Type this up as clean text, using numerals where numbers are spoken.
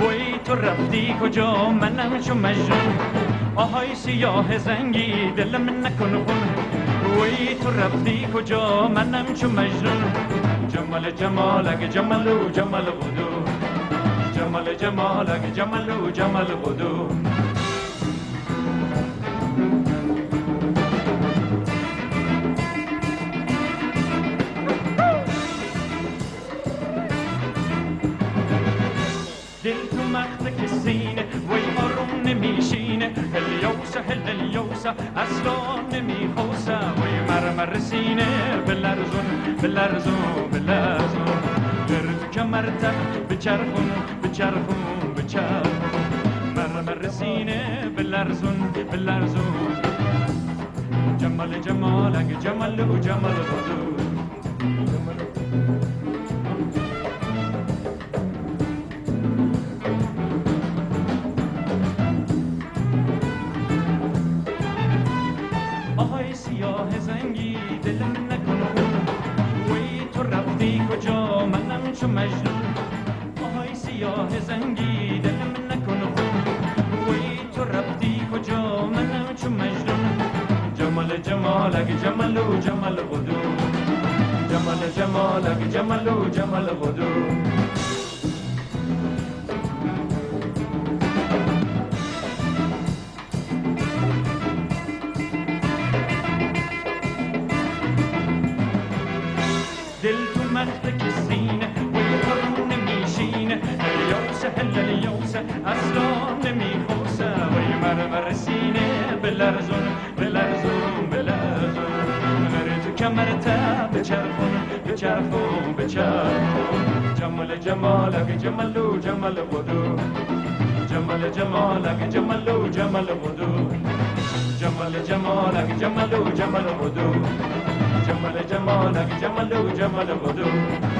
وای تو رفتی کجا منم چو مجنون آهای سیاه زنگی دلم نکن خون وای تو رفتی کجا منم چو مجنون جمال جمالک جمالو جمال بودو جمال جمالک جمالو جمال بودو دل تو مخت کسینه وی آروم نمیشینه هلیوسه هلیوسه اصلا نمیخوسه وی مرمر سینه بلرزون بلرزون بلرزون در تو کمرت بچرخون بچرخون بچرخون مرمر سینه بلرزون بلرزون جمال جمالک جمالو جمال بودو سیاه زنگی دلم نکن وی تو رفتی کجا منم چو مجنون آهای سیاه زنگی دلم نکن وی تو رفتی کجا منم چو مجنون جمال جمالک جمالو جمال بودو جمال جمالک جمالو جمال بودو دل تو مخت کسینه وی آروم نمیشینه هلیوسه هلیوسه اصلا نمیخوسه وی مرمر سینه بلرزون بلرزون بلرزون غیر تو کمرت بچرخون بچرخون بچرخون جمال جمالک جمالو جمال بودو جمال جمالک جمالو جمال بودو جمال جمالک جمالو جمال بودو جمال جمالک جمالو جمال بودو